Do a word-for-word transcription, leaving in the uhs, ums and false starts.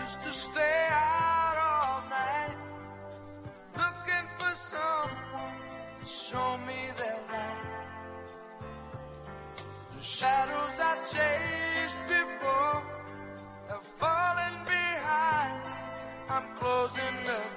used to stay out all night, looking for someone to show me their light. The shadows I chased before have fallen behind. I'm closing the